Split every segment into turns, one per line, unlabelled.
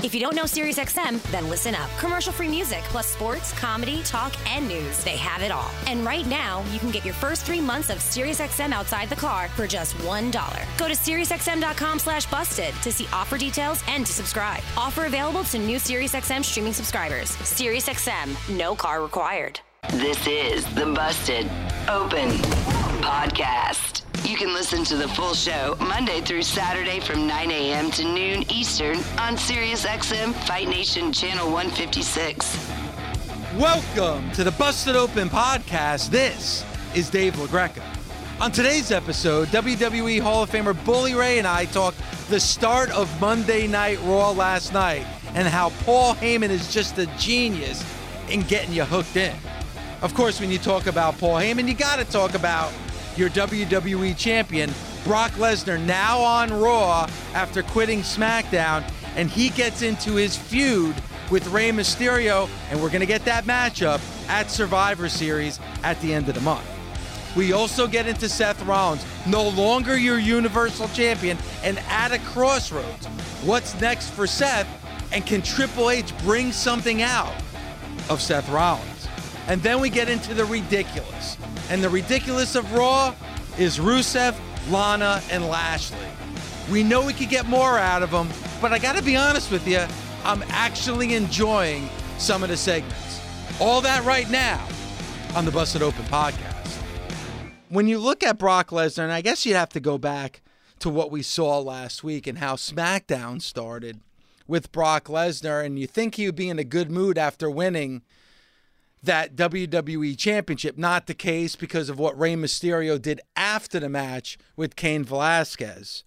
If you don't know SiriusXM, then listen up. Commercial-free music, plus sports, comedy, talk, and news. They have it all. And right now, you can get your first 3 months of SiriusXM outside the car for just $1. Go to SiriusXM.com/busted to see offer details and to subscribe. Offer available to new SiriusXM streaming subscribers. SiriusXM, no car required.
This is the Busted Open Podcast. You can listen to the full show Monday through Saturday from 9 a.m. to noon Eastern on SiriusXM Fight Nation Channel 156.
Welcome to the Busted Open Podcast. This is Dave LaGreca. On today's episode, WWE Hall of Famer Bully Ray and I talk the start of Monday Night Raw last night and how Paul Heyman is just a genius in getting you hooked in. Of course, when you talk about Paul Heyman, you got to talk about your WWE champion, Brock Lesnar, now on Raw after quitting SmackDown, and he gets into his feud with Rey Mysterio, and we're going to get that matchup at Survivor Series at the end of the month. We also get into Seth Rollins, no longer your Universal Champion, and at a crossroads. What's next for Seth, and can Triple H bring something out of Seth Rollins? And then we get into the ridiculous. And the ridiculous of Raw is Rusev, Lana, and Lashley. We know we could get more out of them, but I got to be honest with you, I'm actually enjoying some of the segments. All that right now on the Busted Open Podcast. When you look at Brock Lesnar, and I guess you'd have to go back to what we saw last week and how SmackDown started with Brock Lesnar, and you think he would be in a good mood after winning that WWE Championship. Not the case because of what Rey Mysterio did after the match with Cain Velasquez.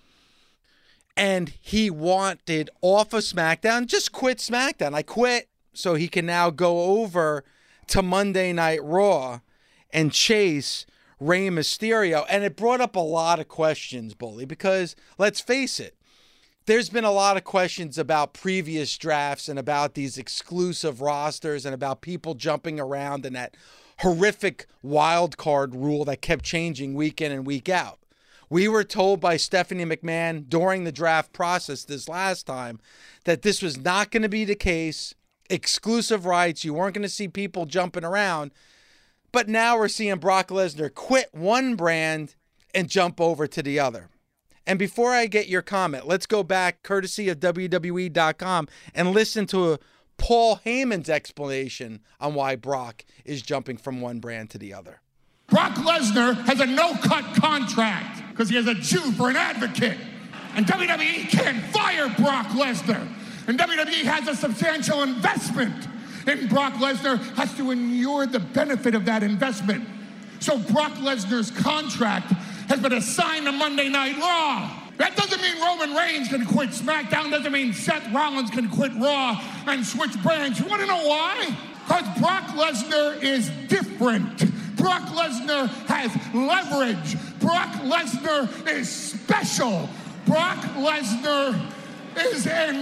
And he wanted off of SmackDown, just quit SmackDown. I quit so he can now go over to Monday Night Raw and chase Rey Mysterio. And it brought up a lot of questions, Bully, because let's face it, there's been a lot of questions about previous drafts and about these exclusive rosters and about people jumping around and that horrific wild card rule that kept changing week in and week out. We were told by Stephanie McMahon during the draft process this last time that this was not going to be the case. Exclusive rights, you weren't going to see people jumping around. But now we're seeing Brock Lesnar quit one brand and jump over to the other. And before I get your comment, let's go back, courtesy of WWE.com, and listen to Paul Heyman's explanation on why Brock is jumping from one brand to the other.
Brock Lesnar has a no-cut contract because he has a Jew for an advocate. And WWE can't fire Brock Lesnar. And WWE has a substantial investment. And Brock Lesnar has to endure the benefit of that investment. So Brock Lesnar's contract has been assigned to Monday Night Raw. That doesn't mean Roman Reigns can quit SmackDown. Doesn't mean Seth Rollins can quit Raw and switch brands. You want to know why? Because Brock Lesnar is different. Brock Lesnar has leverage. Brock Lesnar is special. Brock Lesnar is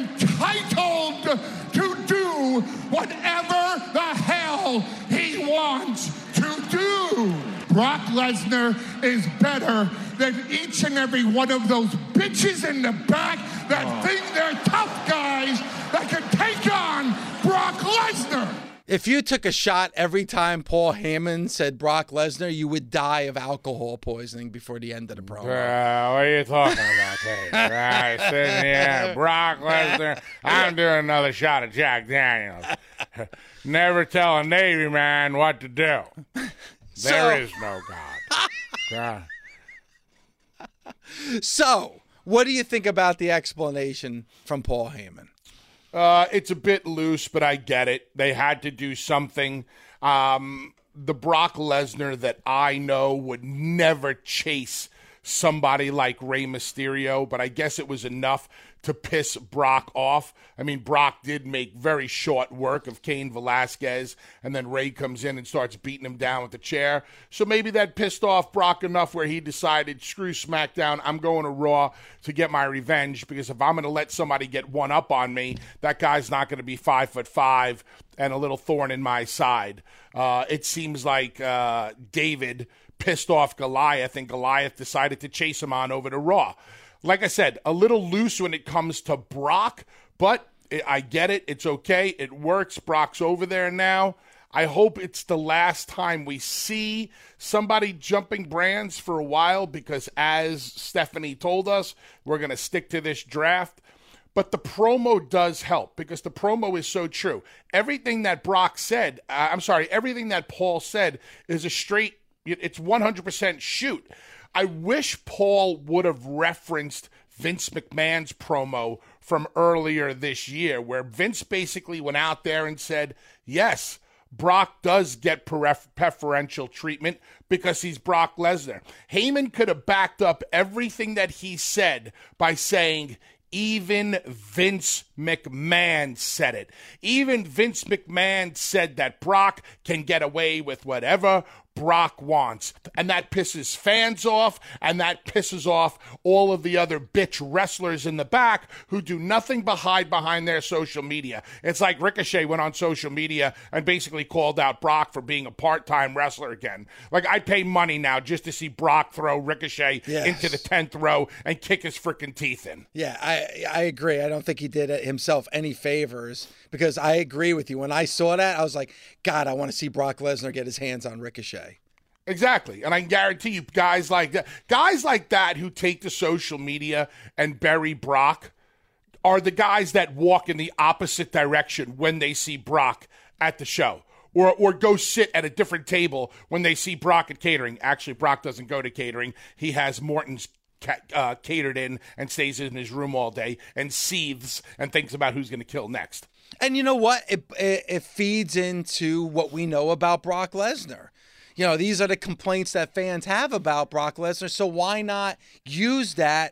entitled to do whatever the hell he wants to do. Brock Lesnar is better than each and every one of those bitches in the back that think they're tough guys that can take on Brock Lesnar.
If you took a shot every time Paul Heyman said Brock Lesnar, you would die of alcohol poisoning before the end of the promo.
What are you talking about, Dave? Right, sitting here, Brock Lesnar. I'm doing another shot of Jack Daniels. Never tell a Navy man what to do. There is no God.
So, what do you think about the explanation from Paul Heyman?
It's a bit loose, but I get it. They had to do something. The Brock Lesnar that I know would never chase somebody like Rey Mysterio, but I guess it was enough to piss Brock off. I mean, Brock did make very short work of Cain Velasquez, and then Rey comes in and starts beating him down with the chair. So maybe that pissed off Brock enough where he decided, screw SmackDown, I'm going to Raw to get my revenge, because if I'm going to let somebody get one up on me, that guy's not going to be 5'5" and a little thorn in my side. It seems like David pissed off Goliath, and Goliath decided to chase him on over to Raw. Like I said, a little loose when it comes to Brock, but I get it. It's okay. It works. Brock's over there now. I hope it's the last time we see somebody jumping brands for a while because, as Stephanie told us, we're going to stick to this draft. But the promo does help because the promo is so true. Everything that Brock said, everything that Paul said is it's 100% shoot. I wish Paul would have referenced Vince McMahon's promo from earlier this year, where Vince basically went out there and said, yes, Brock does get preferential treatment because he's Brock Lesnar. Heyman could have backed up everything that he said by saying, even Vince McMahon said it. Even Vince McMahon said that Brock can get away with whatever Brock wants. And that pisses fans off, and that pisses off all of the other bitch wrestlers in the back who do nothing but hide behind their social media. It's like Ricochet went on social media and basically called out Brock for being a part-time wrestler again. Like, I'd pay money now just to see Brock throw Ricochet into the 10th row and kick his freaking teeth in.
Yeah, I agree. I don't think he did himself any favors because I agree with you. When I saw that, I was like, God, I want to see Brock Lesnar get his hands on Ricochet.
Exactly. And I guarantee you guys like that who take to social media and bury Brock are the guys that walk in the opposite direction when they see Brock at the show. Or go sit at a different table when they see Brock at catering. Actually, Brock doesn't go to catering. He has Morton's catered in and stays in his room all day and seethes and thinks about who's going to kill next.
And you know what? It feeds into what we know about Brock Lesnar. You know, these are the complaints that fans have about Brock Lesnar, so why not use that?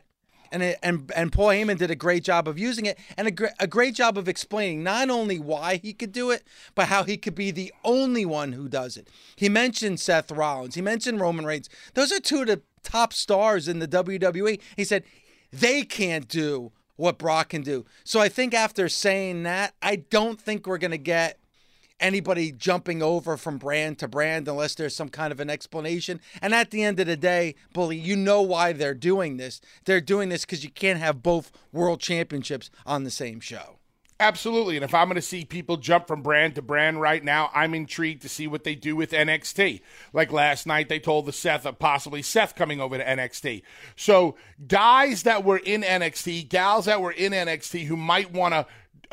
And Paul Heyman did a great job of using it and a great job of explaining not only why he could do it, but how he could be the only one who does it. He mentioned Seth Rollins. He mentioned Roman Reigns. Those are two of the top stars in the WWE. He said they can't do what Brock can do. So I think after saying that, I don't think we're going to get anybody jumping over from brand to brand unless there's some kind of an explanation. And at the end of the day, Bully, you know why they're doing this. They're doing this because you can't have both world championships on the same show.
Absolutely. And if I'm going to see people jump from brand to brand right now, I'm intrigued to see what they do with NXT. Like last night, they told possibly Seth coming over to NXT. So guys that were in NXT, gals that were in NXT who might want to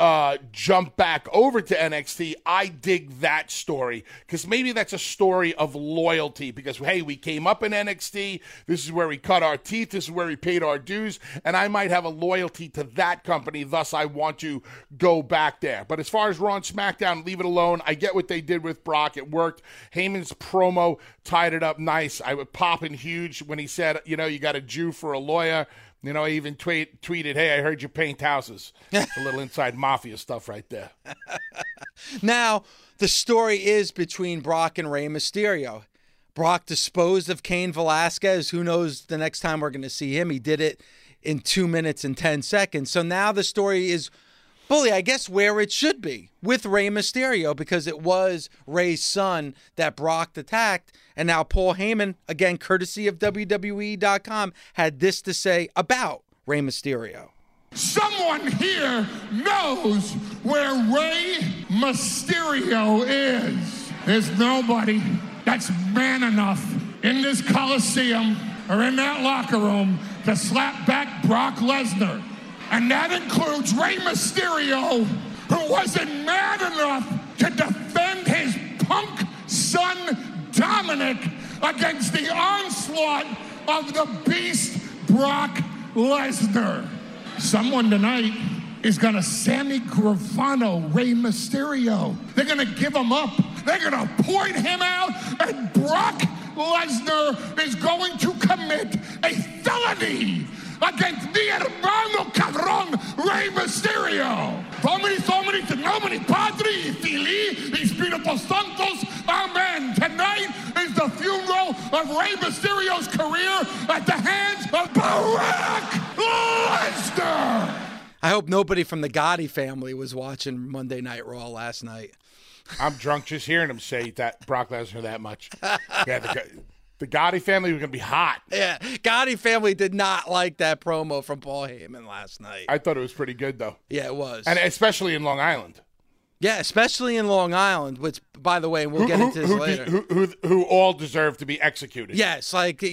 jump back over to NXT, I dig that story because maybe that's a story of loyalty because, hey, we came up in NXT, this is where we cut our teeth, this is where we paid our dues, and I might have a loyalty to that company, thus I want to go back there. But as far as Raw and SmackDown, leave it alone. I get what they did with Brock. It worked. Heyman's promo tied it up nice. I would pop in huge when he said, you know, you got a Jew for a lawyer. You know, I even tweeted, hey, I heard you paint houses. It's a little inside mafia stuff right there.
Now, the story is between Brock and Rey Mysterio. Brock disposed of Cain Velasquez. Who knows the next time we're going to see him? He did it in 2 minutes and 10 seconds. So now the story is, Bully, I guess where it should be, with Rey Mysterio, because it was Rey's son that Brock attacked. And now Paul Heyman, again, courtesy of WWE.com, had this to say about Rey Mysterio.
Someone here knows where Rey Mysterio is. There's nobody that's man enough in this Coliseum or in that locker room to slap back Brock Lesnar. And that includes Rey Mysterio, who wasn't mad enough to defend his punk son Dominic against the onslaught of the beast Brock Lesnar. Someone tonight is going to Sammy Guevara Rey Mysterio. They're going to give him up. They're going to point him out, and Brock Lesnar is going to commit a felony against mi hermano cabrón Rey Mysterio. Domini, nomini, Padre, y Filii, y Spiritus Sanctus, amen. Tonight is the funeral of Rey Mysterio's career at the hands of Brock Lesnar.
I hope nobody from the Gotti family was watching Monday Night Raw last night.
I'm drunk just hearing him say that Brock Lesnar that much. Yeah, The Gotti family was going to be hot.
Yeah, Gotti family did not like that promo from Paul Heyman last night.
I thought it was pretty good, though.
Yeah, it was.
And especially in Long Island.
Yeah, especially in Long Island, which, by the way, we'll get into this later.
Who all deserve to be executed.
Yes, like,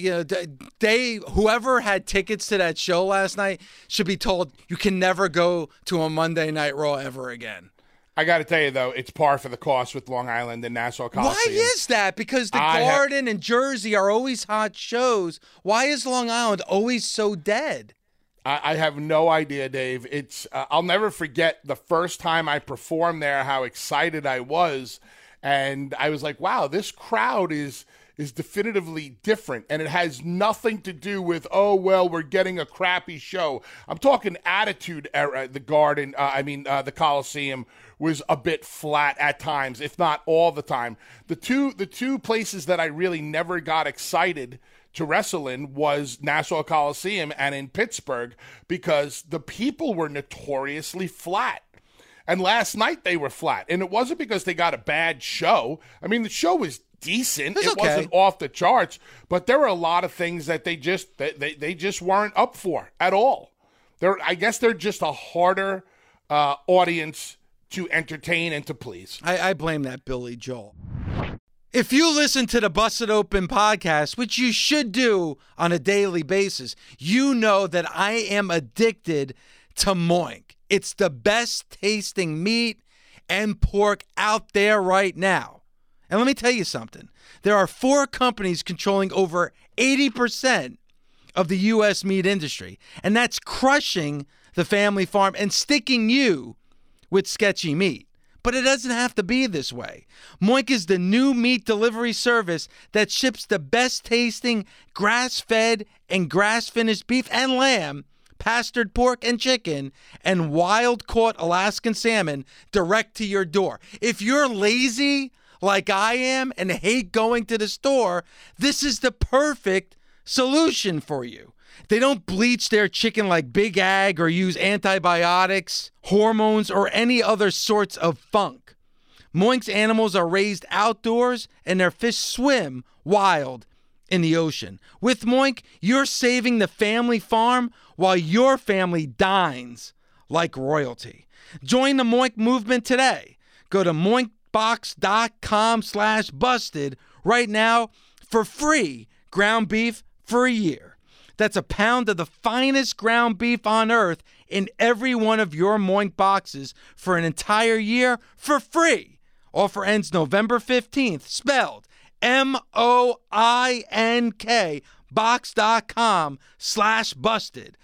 whoever had tickets to that show last night should be told you can never go to a Monday Night Raw ever again.
I got to tell you, though, it's par for the course with Long Island and Nassau Coliseum.
Why is that? Because the Garden and Jersey are always hot shows. Why is Long Island always so dead?
I have no idea, Dave. It's I'll never forget the first time I performed there, how excited I was. And I was like, wow, this crowd is definitively different. And it has nothing to do with, oh, well, we're getting a crappy show. I'm talking attitude era. The Garden, the Coliseum was a bit flat at times, if not all the time. The two places that I really never got excited to wrestle in was Nassau Coliseum and in Pittsburgh, because the people were notoriously flat. And last night they were flat. And it wasn't because they got a bad show. I mean, the show was decent. It wasn't off the charts, but there were a lot of things that they just weren't up for at all. I guess they're just a harder audience to entertain and to please.
I blame that Billy Joel. If you listen to the Busted Open podcast, which you should do on a daily basis, you know that I am addicted to Moink. It's the best tasting meat and pork out there right now. And let me tell you something. There are 4 companies controlling over 80% of the U.S. meat industry, and that's crushing the family farm and sticking you with sketchy meat. But it doesn't have to be this way. Moink is the new meat delivery service that ships the best tasting grass-fed and grass-finished beef and lamb, pastured pork and chicken, and wild-caught Alaskan salmon direct to your door. If you're lazy like I am and hate going to the store, this is the perfect solution for you. They don't bleach their chicken like Big Ag or use antibiotics, hormones, or any other sorts of funk. Moink's animals are raised outdoors and their fish swim wild in the ocean. With Moink, you're saving the family farm while your family dines like royalty. Join the Moink movement today. Go to moinkbox.com/busted right now for free ground beef for a year. That's a pound of the finest ground beef on earth in every one of your Moink boxes for an entire year for free. Offer ends November 15th, spelled MOINK, box.com/busted.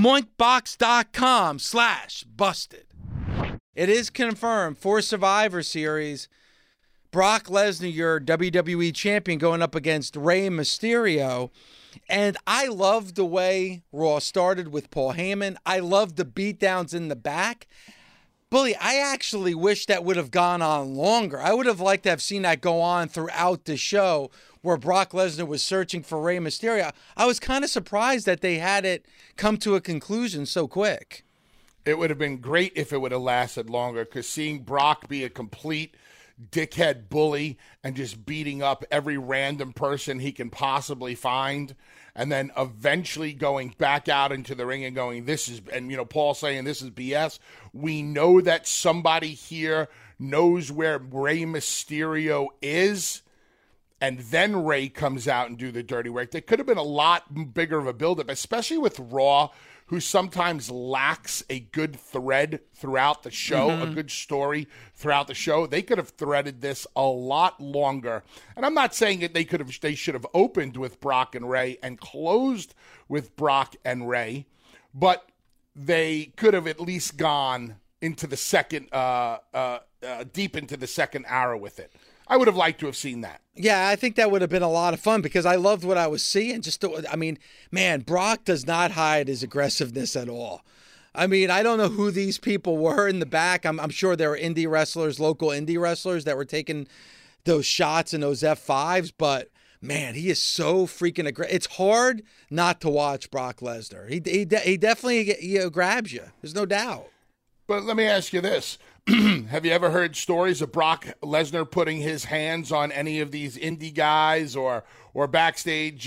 Moinkbox.com/busted. It is confirmed for Survivor Series, Brock Lesnar, your WWE champion, going up against Rey Mysterio. And I loved the way Raw started with Paul Heyman. I loved the beatdowns in the back. Bully, I actually wish that would have gone on longer. I would have liked to have seen that go on throughout the show where Brock Lesnar was searching for Rey Mysterio. I was kind of surprised that they had it come to a conclusion so quick.
It would have been great if it would have lasted longer, because seeing Brock be a complete dickhead bully and just beating up every random person he can possibly find, and then eventually going back out into the ring and going, this is, and Paul saying this is BS. We know that somebody here knows where Rey Mysterio is, and then Rey comes out and do the dirty work. There could have been a lot bigger of a buildup, especially with Raw, who sometimes lacks a good thread throughout the show, a good story throughout the show. They could have threaded this a lot longer. And I'm not saying that they should have opened with Brock and Rey and closed with Brock and Rey, but they could have at least gone into the second, deep into the second hour with it. I would have liked to have seen that.
Yeah, I think that would have been a lot of fun because I loved what I was seeing. Brock does not hide his aggressiveness at all. I mean, I don't know who these people were in the back. I'm sure there were indie wrestlers, local indie wrestlers that were taking those shots and those F5s, but man, he is so freaking aggressive. It's hard not to watch Brock Lesnar. He definitely grabs you. There's no doubt.
But let me ask you this. Have you ever heard stories of Brock Lesnar putting his hands on any of these indie guys or backstage,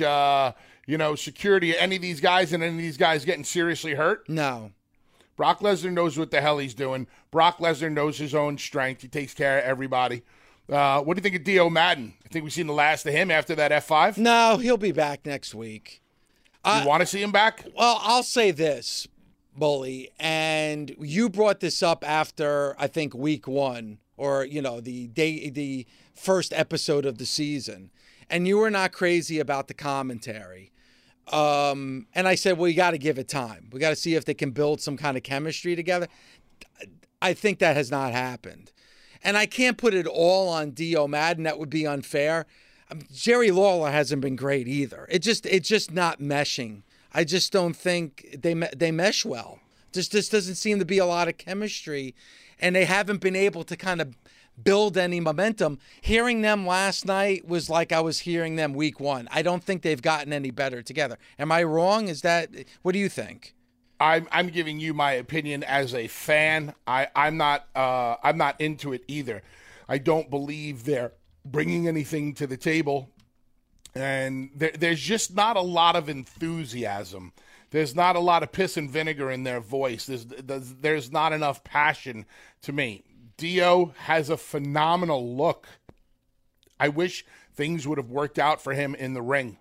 security, any of these guys, and any of these guys getting seriously hurt?
No.
Brock Lesnar knows what the hell he's doing. Brock Lesnar knows his own strength. He takes care of everybody. What do you think of Dio Madden? I think we've seen the last of him after that F5.
No, he'll be back next week.
You want to see him back?
Well, I'll say this, Bully, and you brought this up after, I think, week 1 or, the first episode of the season, and you were not crazy about the commentary. And I said, well, you got to give it time. We got to see if they can build some kind of chemistry together. I think that has not happened. And I can't put it all on Dio Madden. That would be unfair. Jerry Lawler hasn't been great either. It's just not meshing. I just don't think they mesh well. Just doesn't seem to be a lot of chemistry, and they haven't been able to kind of build any momentum. Hearing them last night was like I was hearing them week 1. I don't think they've gotten any better together. Am I wrong? What do you think?
I'm giving you my opinion as a fan. I'm not into it either. I don't believe they're bringing anything to the table, and there's just not a lot of enthusiasm. There's not a lot of piss and vinegar in their voice. There's not enough passion to me. Dio has a phenomenal look. I wish things would have worked out for him in the ring.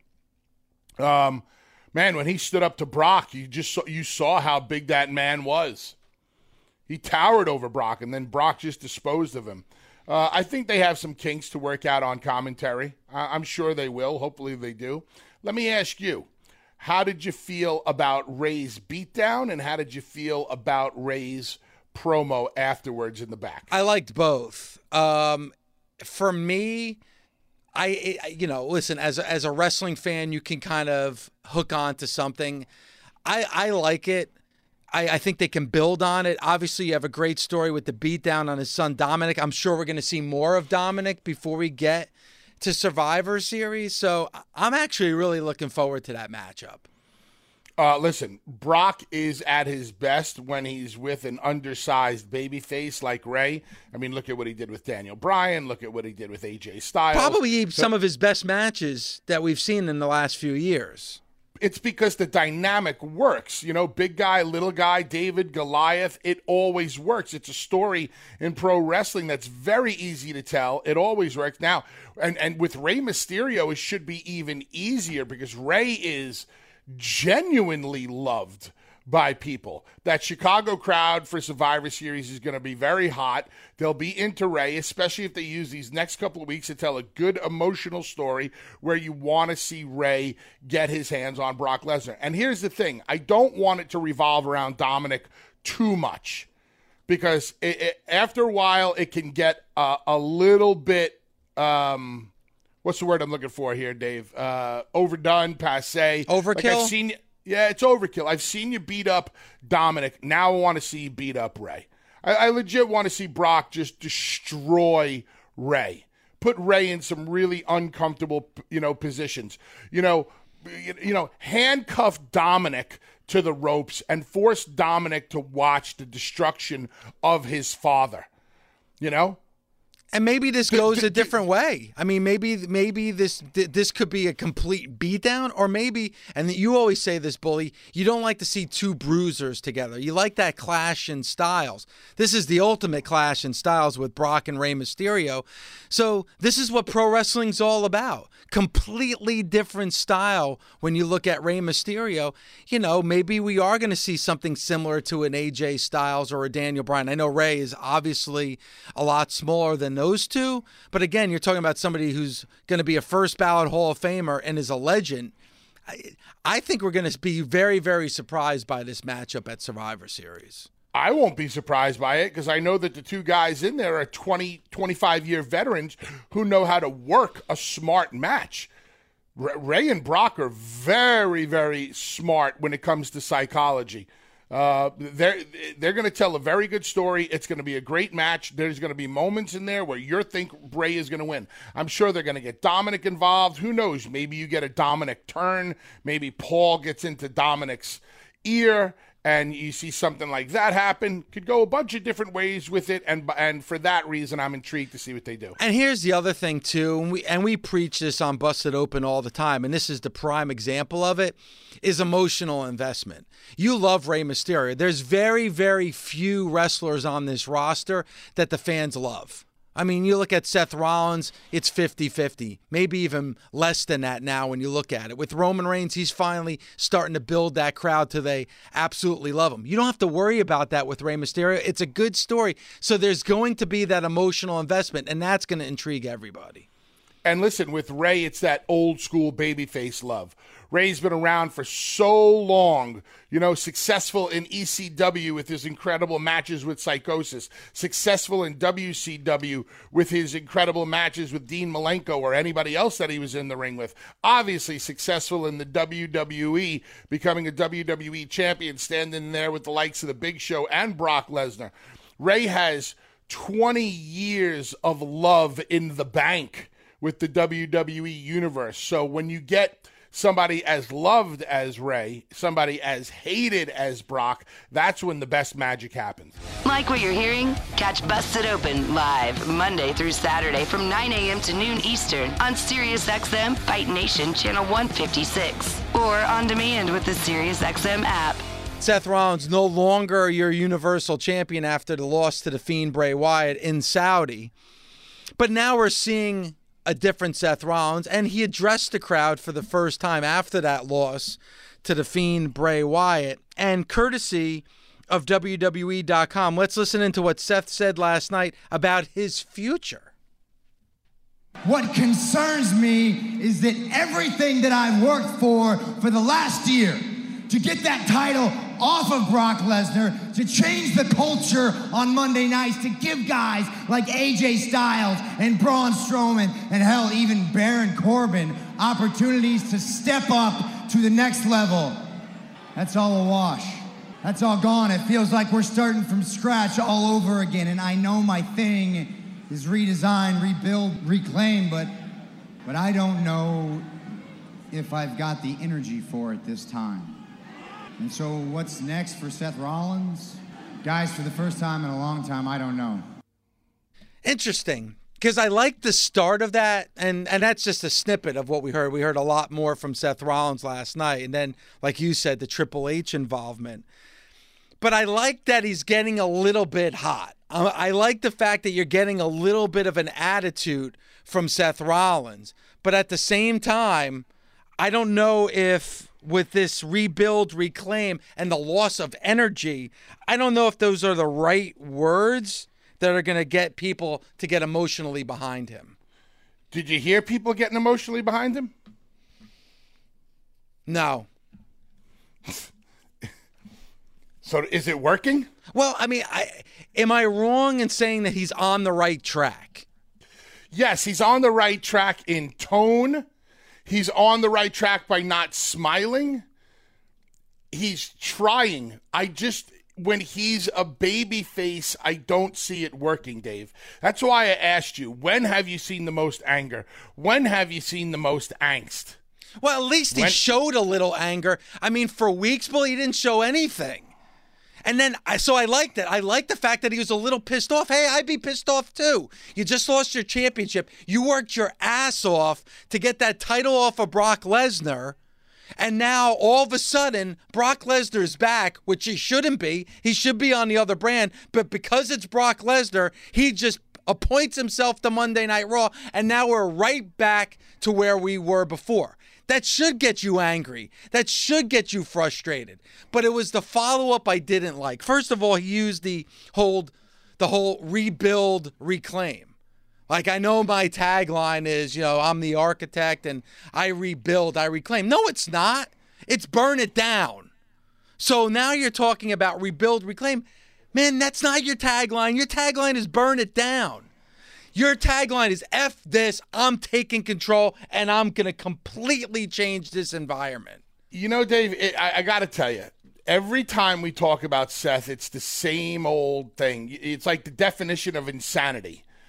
Man, when he stood up to Brock, you saw how big that man was. He towered over Brock, and then Brock just disposed of him. I think they have some kinks to work out on commentary. I'm sure they will. Hopefully they do. Let me ask you, how did you feel about Ray's beatdown, and how did you feel about Ray's promo afterwards in the back?
I liked both. For me, listen, as a wrestling fan, you can kind of hook on to something. I like it. I think they can build on it. Obviously, you have a great story with the beatdown on his son, Dominic. I'm sure we're going to see more of Dominic before we get to Survivor Series. So I'm actually really looking forward to that matchup.
Listen, Brock is at his best when he's with an undersized babyface like Ray. I mean, look at what he did with Daniel Bryan. Look at what he did with AJ Styles.
Probably some of his best matches that we've seen in the last few years.
It's because the dynamic works. Big guy, little guy, David, Goliath, it always works. It's a story in pro wrestling that's very easy to tell. It always works. Now, and with Rey Mysterio, it should be even easier because Rey is genuinely loved by people. That Chicago crowd for Survivor Series is going to be very hot. They'll be into Rey, especially if they use these next couple of weeks to tell a good emotional story where you want to see Rey get his hands on Brock Lesnar. And here's the thing. I don't want it to revolve around Dominic too much because after a while it can get a little bit what's the word I'm looking for here, Dave? Overdone, passé.
Overkill?
Yeah, it's overkill. I've seen you beat up Dominic. Now I want to see you beat up Rey. I legit want to see Brock just destroy Rey. Put Rey in some really uncomfortable, positions. Handcuff Dominic to the ropes and force Dominic to watch the destruction of his father.
And maybe this goes a different way. I mean, maybe this could be a complete beatdown, or maybe, and you always say this, Bully, you don't like to see two bruisers together. You like that clash in styles. This is the ultimate clash in styles with Brock and Rey Mysterio. So this is what pro wrestling's all about. Completely different style when you look at Rey Mysterio. Maybe we are going to see something similar to an AJ Styles or a Daniel Bryan. I know Rey is obviously a lot smaller than those two, but again, you're talking about somebody who's going to be a first ballot Hall of Famer and is a legend. I think we're going to be very, very surprised by this matchup at Survivor Series.
I won't be surprised by it because I know that the two guys in there are 20, 25-year veterans who know how to work a smart match. Rey and Brock are very, very smart when it comes to psychology. They're going to tell a very good story. It's going to be a great match. There's going to be moments in there where you think Rey is going to win. I'm sure they're going to get Dominic involved. Who knows? Maybe you get a Dominic turn. Maybe Paul gets into Dominic's ear and you see something like that happen, could go a bunch of different ways with it, and for that reason, I'm intrigued to see what they do.
And here's the other thing, too, and we preach this on Busted Open all the time, and this is the prime example of it, is emotional investment. You love Rey Mysterio. There's very, very few wrestlers on this roster that the fans love. I mean, you look at Seth Rollins, it's 50-50, maybe even less than that now when you look at it. With Roman Reigns, he's finally starting to build that crowd till they absolutely love him. You don't have to worry about that with Rey Mysterio. It's a good story. So there's going to be that emotional investment, and that's going to intrigue everybody.
And listen, with Rey, it's that old school babyface love. Rey's been around for so long, successful in ECW with his incredible matches with Psychosis, successful in WCW with his incredible matches with Dean Malenko or anybody else that he was in the ring with. Obviously successful in the WWE, becoming a WWE champion, standing there with the likes of the Big Show and Brock Lesnar. Rey has 20 years of love in the bank with the WWE universe. So when you get somebody as loved as Rey, somebody as hated as Brock, that's when the best magic happens.
Like what you're hearing? Catch Busted Open live Monday through Saturday from 9 a.m. to noon Eastern on SiriusXM Fight Nation Channel 156 or on demand with the SiriusXM app.
Seth Rollins no longer your Universal Champion after the loss to the Fiend Bray Wyatt in Saudi. But now we're seeing a different Seth Rollins, and he addressed the crowd for the first time after that loss to the Fiend Bray Wyatt. And courtesy of WWE.com, let's listen into what Seth said last night about his future.
What concerns me is that everything that I've worked for the last year to get that title off of Brock Lesnar, to change the culture on Monday nights, to give guys like AJ Styles and Braun Strowman and hell, even Baron Corbin opportunities to step up to the next level. That's all a wash. That's all gone. It feels like we're starting from scratch all over again, and I know my thing is redesign, rebuild, reclaim, but I don't know if I've got the energy for it this time. And so what's next for Seth Rollins? Guys, for the first time in a long time, I don't know.
Interesting, because I like the start of that, and that's just a snippet of what we heard. We heard a lot more from Seth Rollins last night, and then, like you said, the Triple H involvement. But I like that he's getting a little bit hot. I like the fact that you're getting a little bit of an attitude from Seth Rollins. But at the same time, I don't know if with this rebuild, reclaim, and the loss of energy, I don't know if those are the right words that are going to get people to get emotionally behind him.
Did you hear people getting emotionally behind him?
No.
So is it working?
Well, I mean, am I wrong in saying that he's on the right track?
Yes, he's on the right track in tone. He's on the right track by not smiling. He's trying. When he's a baby face, I don't see it working, Dave. That's why I asked you, when have you seen the most anger? When have you seen the most angst?
Well, at least he showed a little anger. I mean, for weeks, Bill, he didn't show anything. And then, so I liked it. I liked the fact that he was a little pissed off. Hey, I'd be pissed off too. You just lost your championship. You worked your ass off to get that title off of Brock Lesnar. And now, all of a sudden, Brock Lesnar's back, which he shouldn't be. He should be on the other brand. But because it's Brock Lesnar, he just appoints himself to Monday Night Raw. And now we're right back to where we were before. That should get you angry. That should get you frustrated. But it was the follow-up I didn't like. First of all, he used the whole rebuild, reclaim. Like, I know my tagline is, I'm the architect and I rebuild, I reclaim. No, it's not. It's burn it down. So now you're talking about rebuild, reclaim. Man, that's not your tagline. Your tagline is burn it down. Your tagline is F this, I'm taking control, and I'm going to completely change this environment.
Dave, I got to tell you, every time we talk about Seth, it's the same old thing. It's like the definition of insanity.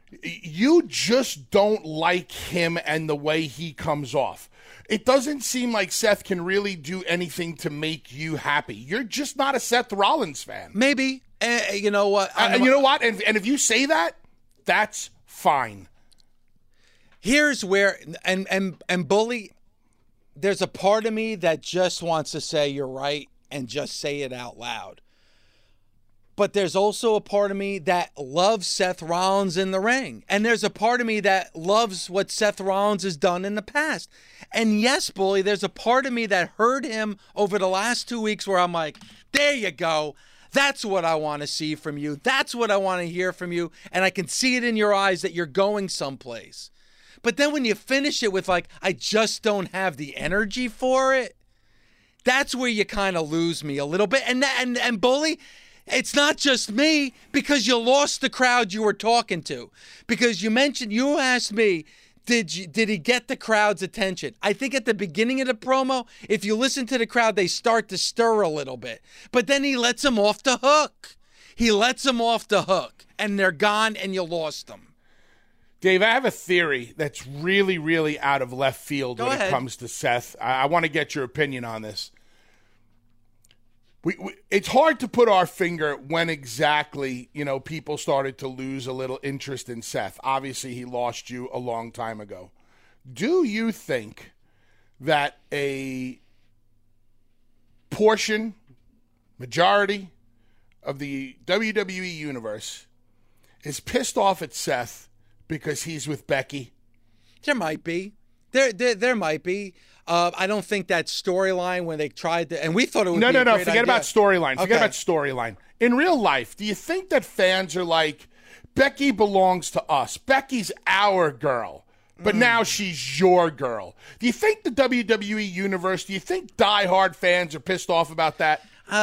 you just don't like him and the way he comes off. It doesn't seem like Seth can really do anything to make you happy. You're just not a Seth Rollins fan.
Maybe. You know what?
And you know what? And if you say that, that's fine.
Here's where, and Bully, there's a part of me that just wants to say you're right and just say it out loud. But there's also a part of me that loves Seth Rollins in the ring. And there's a part of me that loves what Seth Rollins has done in the past. And yes, Bully, there's a part of me that heard him over the last 2 weeks where I'm like, there you go. That's what I want to see from you. That's what I want to hear from you. And I can see it in your eyes that you're going someplace. But then when you finish it with like, I just don't have the energy for it, that's where you kind of lose me a little bit. And Bully, it's not just me, because you lost the crowd you were talking to. Because you asked me, did he get the crowd's attention? I think at the beginning of the promo, if you listen to the crowd, they start to stir a little bit. But then he lets them off the hook. And they're gone, and you lost them.
Dave, I have a theory that's really, really out of left field when it comes to Seth. I want to get your opinion on this. It's hard to put our finger when exactly, people started to lose a little interest in Seth. Obviously, he lost you a long time ago. Do you think that a majority of the WWE universe is pissed off at Seth because he's with Becky?
There might be. There might be. I don't think that storyline when they tried to, and we thought it would be a great idea.
Forget about storyline. Forget about storyline. In real life, do you think that fans are like, Becky belongs to us. Becky's our girl, but now she's your girl. Do you think the WWE universe, do you think diehard fans are pissed off about that?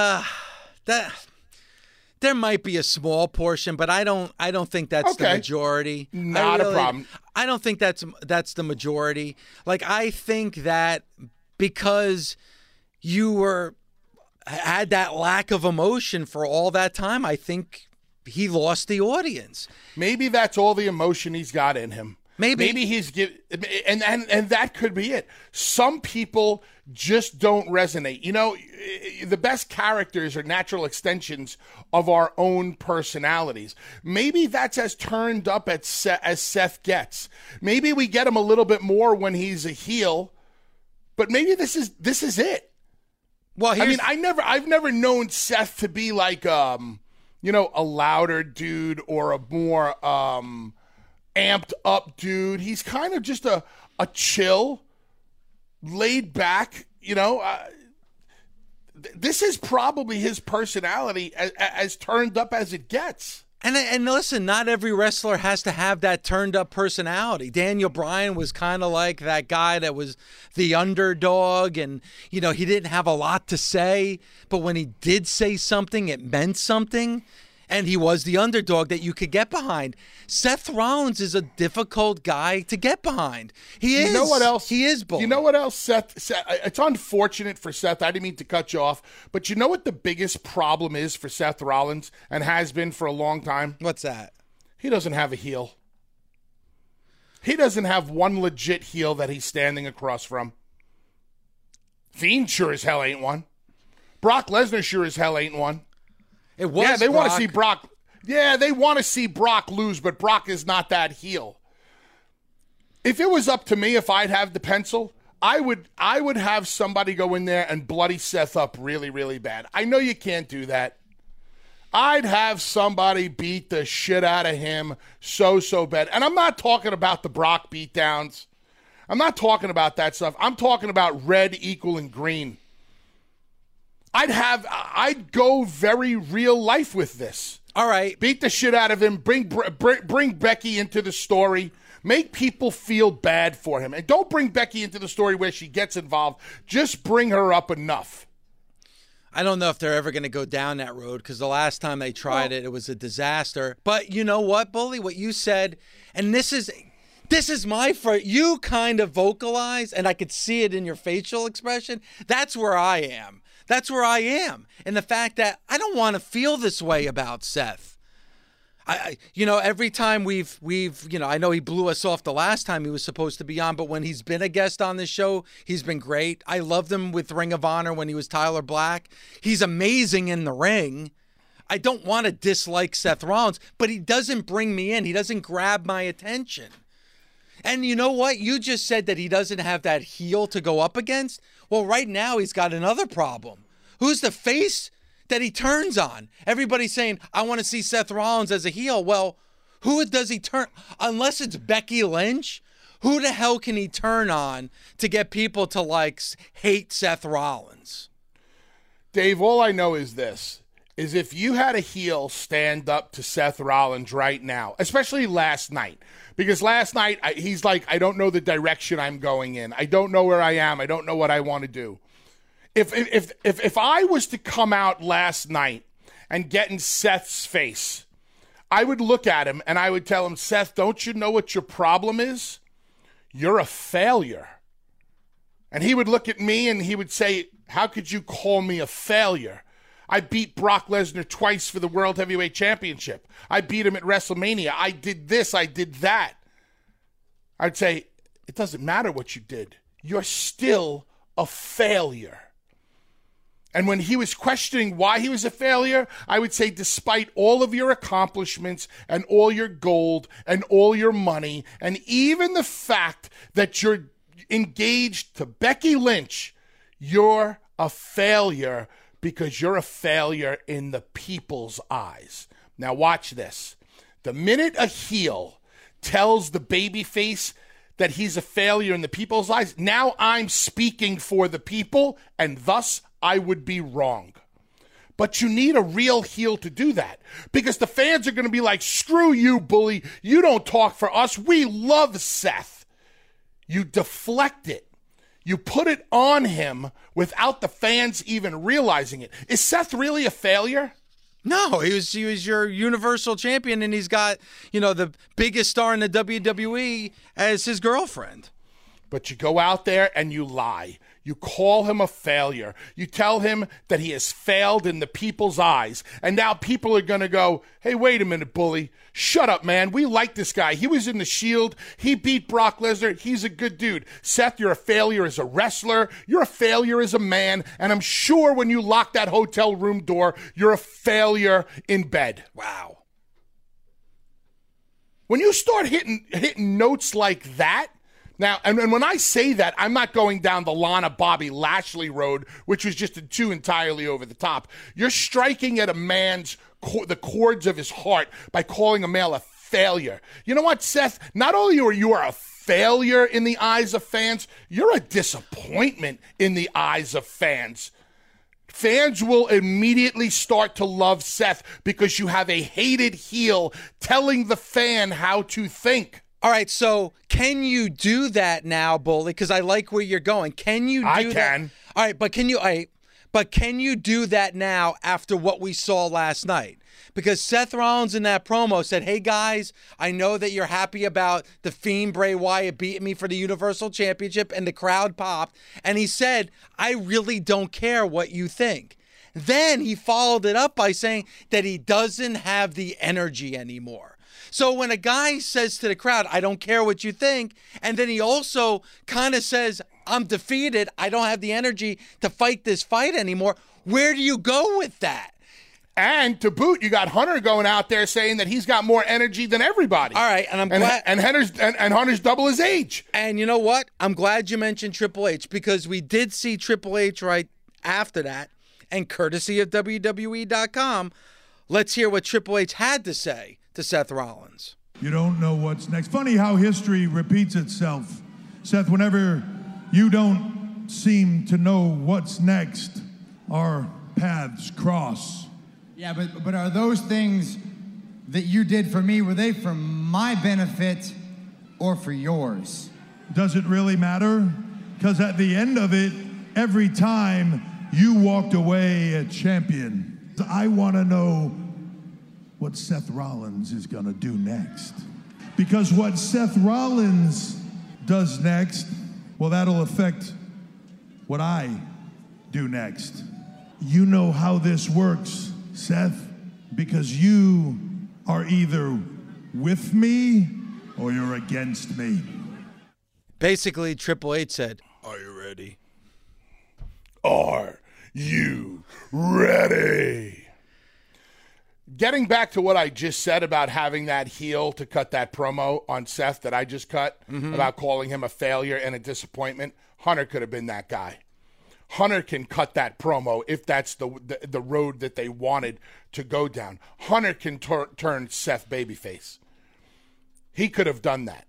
There might be a small portion, but I don't think that's the majority.
Not a problem.
I don't think that's the majority. Like, I think that because you had that lack of emotion for all that time, I think he lost the audience.
Maybe that's all the emotion he's got in him. Maybe he's and that could be it. Some people just don't resonate. The best characters are natural extensions of our own personalities. Maybe that's as turned up as Seth gets. Maybe we get him a little bit more when he's a heel, but maybe this is it. Well, I've never known Seth to be like a louder dude or a more amped up dude. He's kind of just a chill, laid back, this is probably his personality as turned up as it gets.
And listen, not every wrestler has to have that turned up personality. Daniel Bryan was kind of like that guy that was the underdog, and he didn't have a lot to say, but when he did say something, it meant something. And he was the underdog that you could get behind. Seth Rollins is a difficult guy to get behind. He is.
You know what else?
He is bold.
You know what else, Seth? It's unfortunate for Seth. I didn't mean to cut you off. But you know what the biggest problem is for Seth Rollins and has been for a long time?
What's that?
He doesn't have a heel. He doesn't have one legit heel that he's standing across from. Fiend sure as hell ain't one. Brock Lesnar sure as hell ain't one.
It was
they want to see Brock. Yeah, they want to see Brock lose, but Brock is not that heel. If it was up to me, if I'd have the pencil, I would have somebody go in there and bloody Seth up really, really bad. I know you can't do that. I'd have somebody beat the shit out of him so bad. And I'm not talking about the Brock beatdowns. I'm not talking about that stuff. I'm talking about red equaling green. I'd go very real life with this.
All right.
Beat the shit out of him. Bring Becky into the story. Make people feel bad for him. And don't bring Becky into the story where she gets involved. Just bring her up enough.
I don't know if they're ever going to go down that road because the last time they tried it was a disaster. But you know what, Bully? What you said, and this is my first, you kind of vocalize, and I could see it in your facial expression. That's where I am. And the fact that I don't want to feel this way about Seth. Every time we've, I know he blew us off the last time he was supposed to be on, but when he's been a guest on this show, he's been great. I loved him with Ring of Honor when he was Tyler Black. He's amazing in the ring. I don't want to dislike Seth Rollins, but he doesn't bring me in. He doesn't grab my attention. And you know what? You just said that he doesn't have that heel to go up against. Well, right now he's got another problem. Who's the face that he turns on? Everybody's saying, I want to see Seth Rollins as a heel. Well, who does he turn? Unless it's Becky Lynch, who the hell can he turn on to get people to hate Seth Rollins?
Dave, all I know is this, is if you had a heel stand up to Seth Rollins right now, especially last night, because last night he's like, I don't know the direction I'm going in. I don't know where I am. I don't know what I want to do. If I was to come out last night and get in Seth's face, I would look at him and I would tell him, Seth, don't you know what your problem is? You're a failure. And he would look at me and he would say, how could you call me a failure? I beat Brock Lesnar twice for the World Heavyweight Championship. I beat him at WrestleMania. I did this, I did that. I'd say, it doesn't matter what you did. You're still a failure. And when he was questioning why he was a failure, I would say, despite all of your accomplishments and all your gold and all your money, and even the fact that you're engaged to Becky Lynch, you're a failure because you're a failure in the people's eyes. Now watch this. The minute a heel tells the babyface that he's a failure in the people's eyes, now I'm speaking for the people, and thus I would be wrong. But you need a real heel to do that, because the fans are going to be like, screw you, bully. You don't talk for us. We love Seth. You deflect it. You put it on him without the fans even realizing it. Is Seth really a failure?
No, he was your Universal Champion, and he's got, the biggest star in the WWE as his girlfriend.
But you go out there and you lie. You call him a failure. You tell him that he has failed in the people's eyes. And now people are going to go, hey, wait a minute, bully. Shut up, man. We like this guy. He was in the Shield. He beat Brock Lesnar. He's a good dude. Seth, you're a failure as a wrestler. You're a failure as a man. And I'm sure when you lock that hotel room door, you're a failure in bed.
Wow.
When you start hitting notes like that, now, and when I say that, I'm not going down the Lana Bobby Lashley road, which was just too entirely over the top. You're striking at a man's the chords of his heart by calling a male a failure. You know what, Seth? Not only are you a failure in the eyes of fans, you're a disappointment in the eyes of fans. Fans will immediately start to love Seth because you have a hated heel telling the fan how to think.
All right, so can you do that now, Bully? Because I like where you're going. Can you do that? I
can.
All right, but can you do that now after what we saw last night? Because Seth Rollins in that promo said, hey, guys, I know that you're happy about the Fiend Bray Wyatt beating me for the Universal Championship, and the crowd popped. And he said, I really don't care what you think. Then he followed it up by saying that he doesn't have the energy anymore. So when a guy says to the crowd, I don't care what you think, and then he also kind of says, I'm defeated, I don't have the energy to fight this fight anymore, where do you go with that?
And to boot, you got Hunter going out there saying that he's got more energy than everybody.
All right, and I'm glad.
And Hunter's double his age.
And you know what? I'm glad you mentioned Triple H, because we did see Triple H right after that, and courtesy of WWE.com, let's hear what Triple H had to say to Seth Rollins.
You don't know what's next. Funny how history repeats itself. Seth, whenever you don't seem to know what's next, our paths cross.
Yeah, but are those things that you did for me, were they for my benefit or for yours?
Does it really matter? Because at the end of it, every time you walked away a champion. I want to know what Seth Rollins is going to do next. Because what Seth Rollins does next, well, that'll affect what I do next. You know how this works, Seth, because you are either with me or you're against me.
Basically, Triple H said, "Are you ready?"
Are you ready? Getting back to what I just said about having that heel to cut that promo on Seth that I just cut, about calling him a failure and a disappointment, Hunter could have been that guy. Hunter can cut that promo if that's the road that they wanted to go down. Hunter can turn Seth babyface. He could have done that.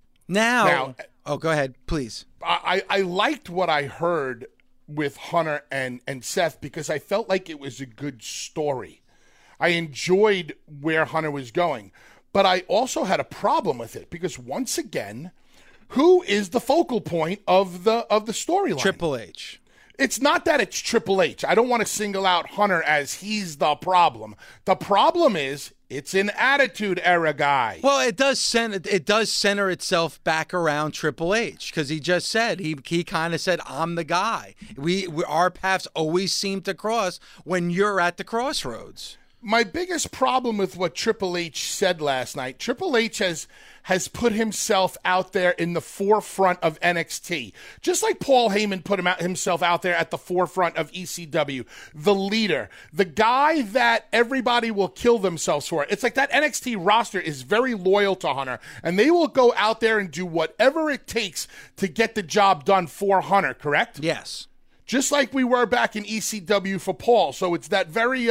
Now, go ahead, please.
I liked what I heard with Hunter and Seth because I felt like it was a good story. I enjoyed where Hunter was going, but I also had a problem with it because once again, who is the focal point of the storyline?
Triple H.
It's not that it's Triple H. I don't want to single out Hunter as he's the problem. The problem is it's an Attitude Era guy.
Well, it does center itself back around Triple H because he just said he kind of said, "I'm the guy." Our paths always seem to cross when you're at the crossroads.
My biggest problem with what Triple H said last night, Triple H has put himself out there in the forefront of NXT. Just like Paul Heyman put himself out there at the forefront of ECW. The leader. The guy that everybody will kill themselves for. It's like that NXT roster is very loyal to Hunter, and they will go out there and do whatever it takes to get the job done for Hunter, correct?
Yes.
Just like we were back in ECW for Paul. So it's that very...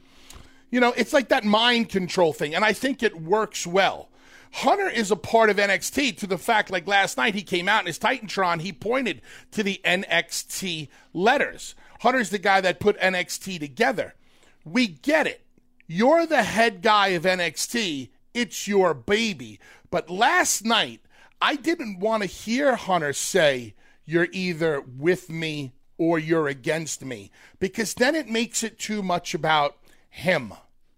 it's like that mind control thing, and I think it works well. Hunter is a part of NXT to the fact, like last night, he came out in his Titantron, he pointed to the NXT letters. Hunter's the guy that put NXT together. We get it. You're the head guy of NXT. It's your baby. But last night, I didn't want to hear Hunter say, "You're either with me or you're against me," because then it makes it too much about him.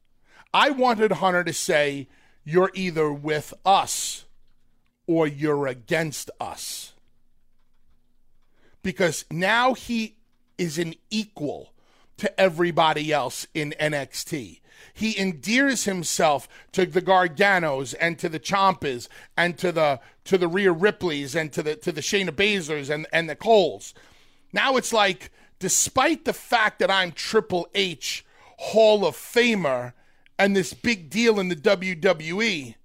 I wanted Hunter to say, "You're either with us or you're against us." Because now he is an equal to everybody else in NXT. He endears himself to the Garganos and to the Ciampas and to the Rhea Ripleys and to the Shayna Baszlers and the Coles. Now it's like, despite the fact that I'm Triple H Hall of Famer and this big deal in the WWE,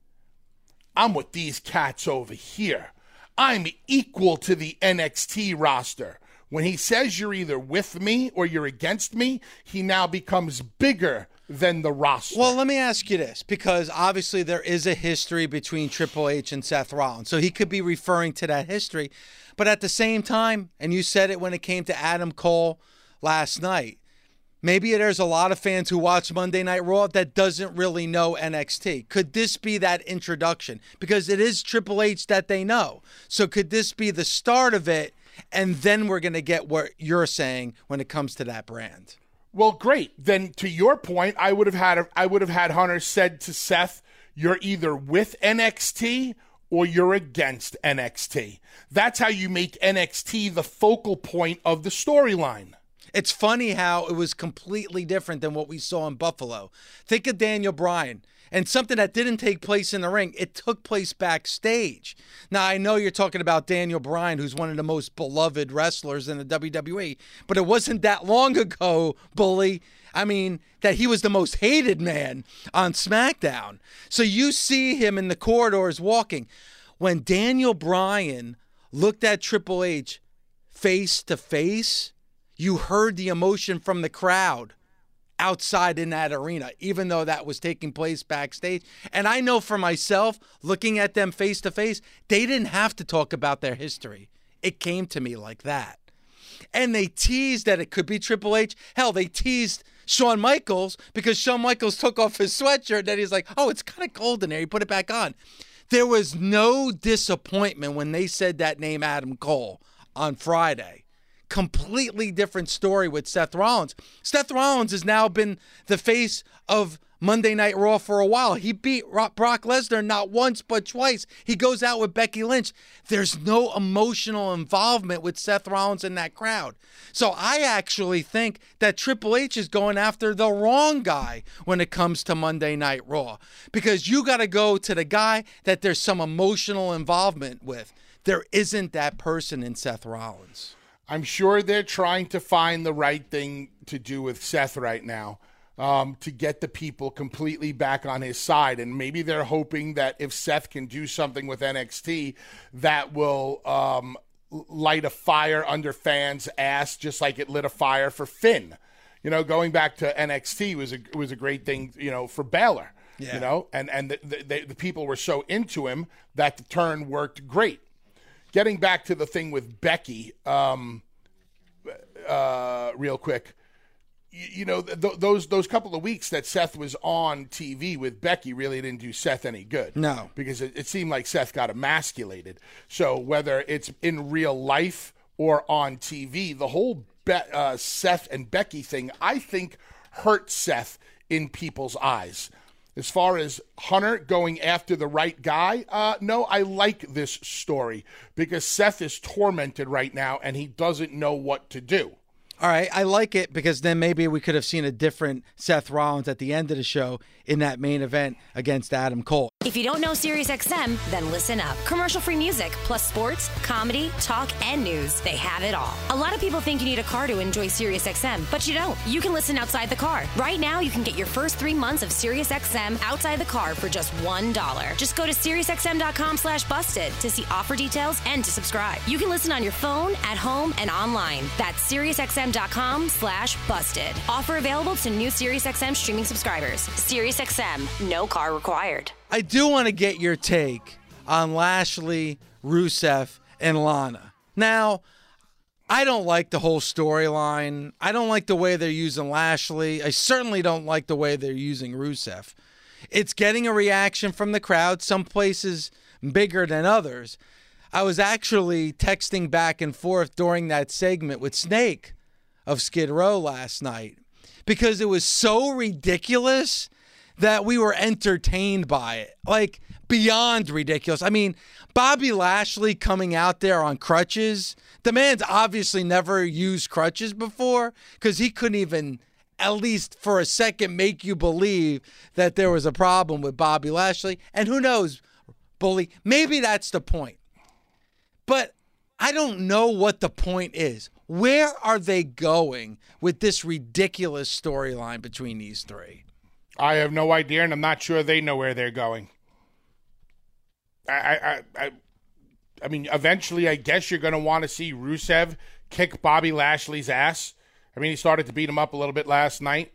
I'm with these cats over here. I'm equal to the NXT roster. When he says you're either with me or you're against me, he now becomes bigger than the roster.
Well, let me ask you this, because obviously there is a history between Triple H and Seth Rollins, so he could be referring to that history. But at the same time, and you said it when it came to Adam Cole last night, maybe there's a lot of fans who watch Monday Night Raw that doesn't really know NXT. Could this be that introduction? Because it is Triple H that they know. So could this be the start of it, and then we're going to get what you're saying when it comes to that brand?
Well, great. Then to your point, I would have had Hunter said to Seth, "You're either with NXT or you're against NXT." That's how you make NXT the focal point of the storyline.
It's funny how it was completely different than what we saw in Buffalo. Think of Daniel Bryan and something that didn't take place in the ring. It took place backstage. Now, I know you're talking about Daniel Bryan, who's one of the most beloved wrestlers in the WWE, but it wasn't that long ago, Bully, that he was the most hated man on SmackDown. So you see him in the corridors walking. When Daniel Bryan looked at Triple H face to face, you heard the emotion from the crowd outside in that arena, even though that was taking place backstage. And I know for myself, looking at them face to face, they didn't have to talk about their history. It came to me like that. And they teased that it could be Triple H. Hell, they teased Shawn Michaels because Shawn Michaels took off his sweatshirt and he's like, "Oh, it's kind of cold in there." He put it back on. There was no disappointment when they said that name, Adam Cole, on Friday. Completely different story with Seth Rollins. Seth Rollins has now been the face of Monday Night Raw for a while. He beat Brock Lesnar not once but twice. He goes out with Becky Lynch. There's no emotional involvement with Seth Rollins in that crowd. So I actually think that Triple H is going after the wrong guy when it comes to Monday Night Raw, because you got to go to the guy that there's some emotional involvement with. There isn't that person in Seth Rollins.
I'm sure they're trying to find the right thing to do with Seth right now, to get the people completely back on his side. And maybe they're hoping that if Seth can do something with NXT, that will light a fire under fans' ass, just like it lit a fire for Finn. Going back to NXT was a great thing, for Balor. Yeah. And the people were so into him that the turn worked great. Getting back to the thing with Becky, real quick, those couple of weeks that Seth was on TV with Becky really didn't do Seth any good.
No.
Because it seemed like Seth got emasculated. So whether it's in real life or on TV, the whole Seth and Becky thing, I think, hurt Seth in people's eyes. As far as Hunter going after the right guy, no, I like this story because Seth is tormented right now and he doesn't know what to do.
All right, I like it because then maybe we could have seen a different Seth Rollins at the end of the show in that main event against Adam Cole.
If you don't know SiriusXM, then listen up. Commercial-free music, plus sports, comedy, talk, and news. They have it all. A lot of people think you need a car to enjoy SiriusXM, but you don't. You can listen outside the car. Right now, you can get your first 3 months of SiriusXM outside the car for just $1. Just go to SiriusXM.com/busted to see offer details and to subscribe. You can listen on your phone, at home, and online. That's SiriusXM.com/busted. Offer available to new SiriusXM streaming subscribers. SiriusXM, no car required.
I do want to get your take on Lashley, Rusev, and Lana. Now, I don't like the whole storyline. I don't like the way they're using Lashley. I certainly don't like the way they're using Rusev. It's getting a reaction from the crowd, some places bigger than others. I was actually texting back and forth during that segment with Snake of Skid Row last night because it was so ridiculous that we were entertained by it, like beyond ridiculous. I mean, Bobby Lashley coming out there on crutches. The man's obviously never used crutches before because he couldn't even, at least for a second, make you believe that there was a problem with Bobby Lashley. And who knows, Bully, maybe that's the point. But I don't know what the point is. Where are they going with this ridiculous storyline between these three?
I have no idea, and I'm not sure they know where they're going. I mean, eventually, I guess you're going to want to see Rusev kick Bobby Lashley's ass. I mean, he started to beat him up a little bit last night.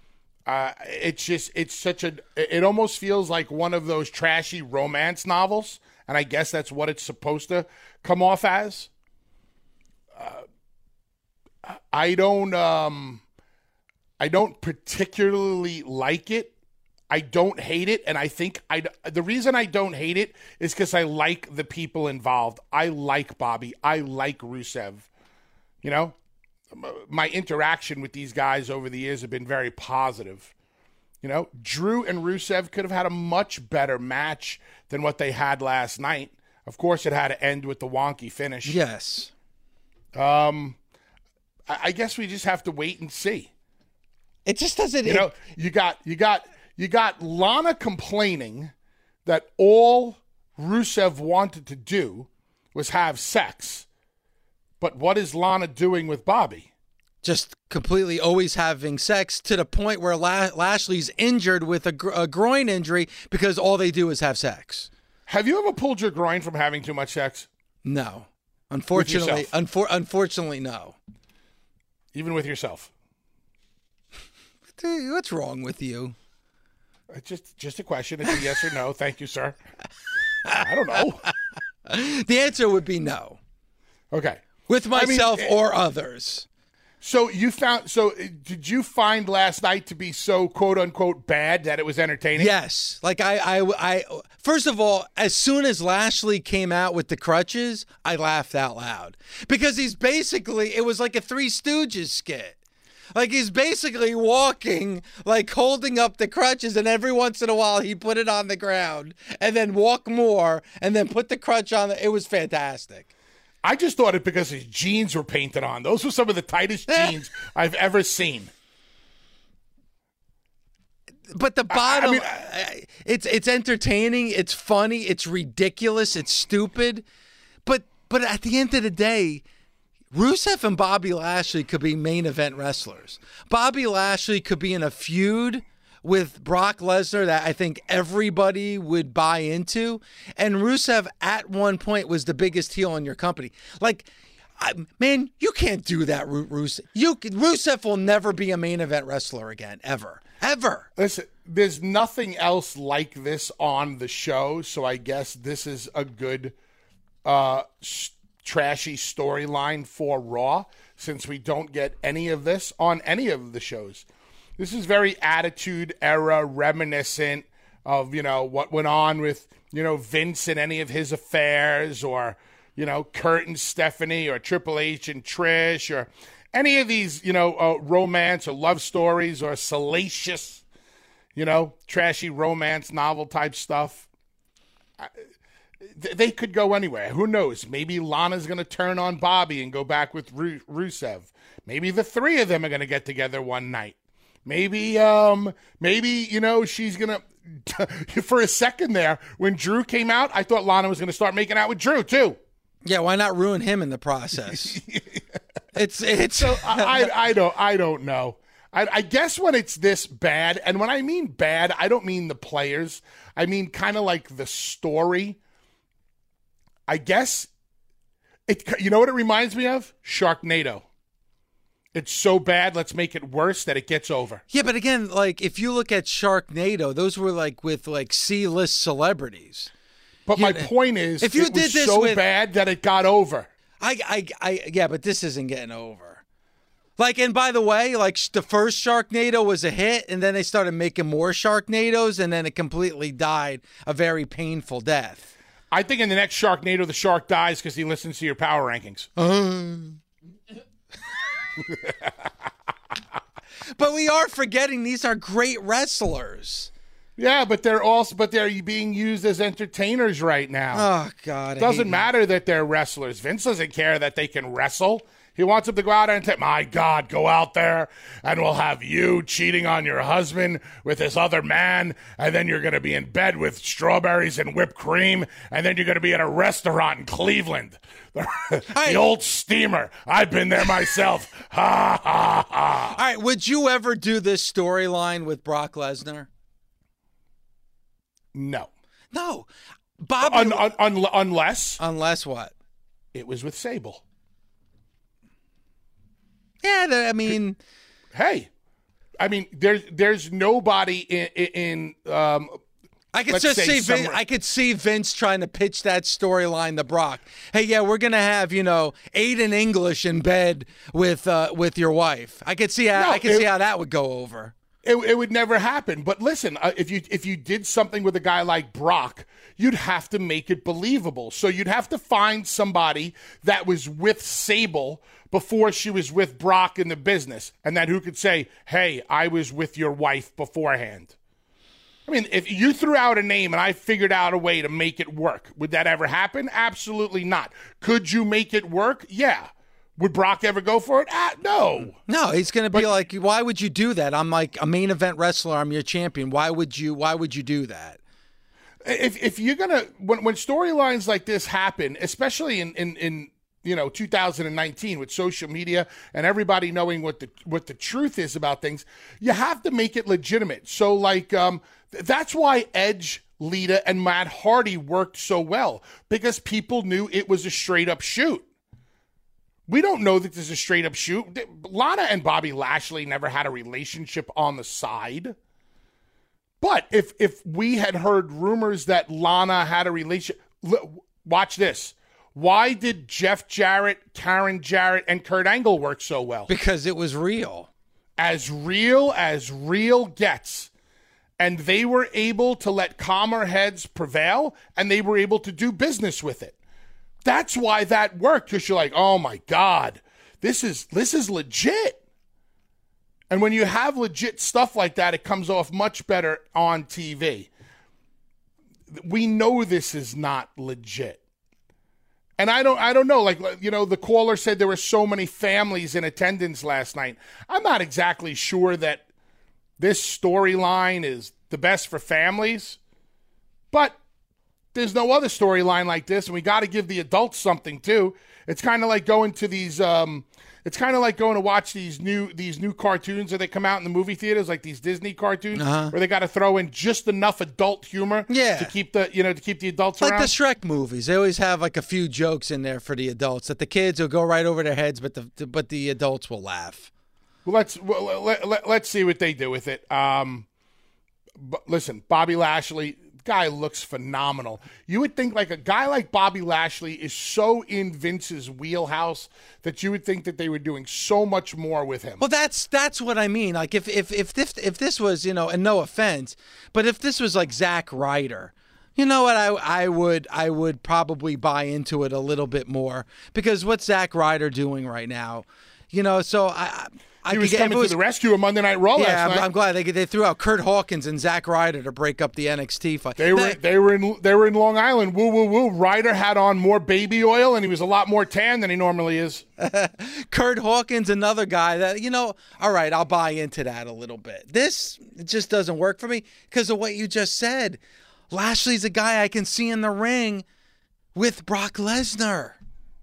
It almost feels like one of those trashy romance novels, and I guess that's what it's supposed to come off as. I don't particularly like it. I don't hate it, and I think the reason I don't hate it is because I like the people involved. I like Bobby. I like Rusev. My interaction with these guys over the years have been very positive. Drew and Rusev could have had a much better match than what they had last night. Of course, it had to end with the wonky finish.
Yes.
I guess we just have to wait and see.
It just doesn't.
You got Lana complaining that all Rusev wanted to do was have sex. But what is Lana doing with Bobby?
Just completely always having sex to the point where Lashley's injured with a groin injury because all they do is have sex.
Have you ever pulled your groin from having too much sex?
No. Unfortunately, unfortunately, no.
Even with yourself?
Dude, what's wrong with you?
Just a question. It's a yes or no. Thank you, sir. I don't know.
The answer would be no.
Okay.
With myself or others.
So did you find last night to be so quote unquote bad that it was entertaining?
Yes. Like I first of all, as soon as Lashley came out with the crutches, I laughed out loud because he's basically, it was like a Three Stooges skit. Like, he's basically walking, like, holding up the crutches, and every once in a while he put it on the ground and then walk more and then put the crutch on. It was fantastic.
I just thought it because his jeans were painted on. Those were some of the tightest jeans I've ever seen.
But the bottom, it's entertaining, it's funny, it's ridiculous, it's stupid. But at the end of the day, Rusev and Bobby Lashley could be main event wrestlers. Bobby Lashley could be in a feud with Brock Lesnar that I think everybody would buy into. And Rusev at one point was the biggest heel in your company. Like, man, you can't do that, Rusev. Rusev will never be a main event wrestler again, ever. Ever.
Listen, there's nothing else like this on the show, so I guess this is a good trashy storyline for Raw, since we don't get any of this on any of the shows. This is very Attitude Era reminiscent of, what went on with, Vince and any of his affairs, or, Kurt and Stephanie, or Triple H and Trish, or any of these, romance or love stories or salacious, trashy romance novel type stuff. They could go anywhere. Who knows? Maybe Lana's going to turn on Bobby and go back with Rusev. Maybe the three of them are going to get together one night. Maybe, she's going to, for a second there, when Drew came out, I thought Lana was going to start making out with Drew too.
Yeah, why not ruin him in the process? It's
so I don't know. I guess when it's this bad, and when I mean bad, I don't mean the players. I mean kind of like the story. I guess you know what it reminds me of? Sharknado. It's so bad, let's make it worse that it gets over.
Yeah, but again, like, if you look at Sharknado, those were like with like C-list celebrities.
But my point is, if you did this so bad that it got over.
Yeah, but this isn't getting over. Like, and by the way, like, the first Sharknado was a hit, and then they started making more Sharknados, and then it completely died a very painful death.
I think in the next Sharknado, the shark dies because he listens to your power rankings.
But we are forgetting these are great wrestlers.
Yeah, but they're being used as entertainers right now.
Oh, God.
It doesn't matter that they're wrestlers. Vince doesn't care that they can wrestle. He wants them to go out there and say, my God, go out there and we'll have you cheating on your husband with this other man, and then you're going to be in bed with strawberries and whipped cream, and then you're going to be at a restaurant in Cleveland. The old steamer. I've been there myself. Ha, ha, ha.
All right, would you ever do this storyline with Brock Lesnar?
No.
Bobby.
Unless
what?
It was with Sable.
Yeah, I mean,
hey, there's nobody in
I could just see I could see Vince trying to pitch that storyline to Brock. Hey, yeah, we're gonna have Aiden English in bed with your wife. I could see how that would go over.
It would never happen. But listen, if you did something with a guy like Brock, you'd have to make it believable. So you'd have to find somebody that was with Sable before she was with Brock in the business, and then who could say, hey, I was with your wife beforehand. I mean, if you threw out a name and I figured out a way to make it work, would that ever happen? Absolutely not. Could you make it work? Yeah. Would Brock ever go for it? No.
No, he's going to be like, why would you do that? I'm like a main event wrestler. I'm your champion. Why would you do that?
If you're going to, when storylines like this happen, especially in 2019 with social media and everybody knowing what the truth is about things, you have to make it legitimate. So that's why Edge, Lita, and Matt Hardy worked so well, because people knew it was a straight up shoot. We don't know that this is a straight up shoot. Lana and Bobby Lashley never had a relationship on the side. But if we had heard rumors that Lana had a relationship, watch this. Why did Jeff Jarrett, Karen Jarrett, and Kurt Angle work so well?
Because it was real.
As real gets. And they were able to let calmer heads prevail, and they were able to do business with it. That's why that worked, because you're like, oh my God, this is legit. And when you have legit stuff like that, it comes off much better on TV. We know this is not legit. And I don't know, like, you know, the caller said there were so many families in attendance last night. I'm not exactly sure that this storyline is the best for families, but there's no other storyline like this, and we got to give the adults something too. It's kind of like going to these it's kind of like going to watch these new cartoons that they come out in the movie theaters, like these Disney cartoons, where they got to throw in just enough adult humor to keep the adults
like
around.
Like the Shrek movies, they always have like a few jokes in there for the adults that the kids will go right over their heads, but the adults will laugh.
Well, let's see what they do with it. But listen, Bobby Lashley, guy looks phenomenal. You would think like a guy like Bobby Lashley is so in Vince's wheelhouse that you would think that they were doing so much more with him.
Well, that's what I mean. Like if this was, you know, and no offense, but if this was like Zack Ryder, you know what, I would probably buy into it a little bit more, because what's Zack Ryder doing right now? You know, so
he was coming to the rescue of Monday Night Raw last night.
I'm glad they threw out Kurt Hawkins and Zack Ryder to break up the NXT fight.
They were in Long Island. Woo woo woo. Ryder had on more baby oil and he was a lot more tan than he normally is.
Kurt Hawkins, another guy that, you know, all right, I'll buy into that a little bit. This just doesn't work for me because of what you just said. Lashley's a guy I can see in the ring with Brock Lesnar.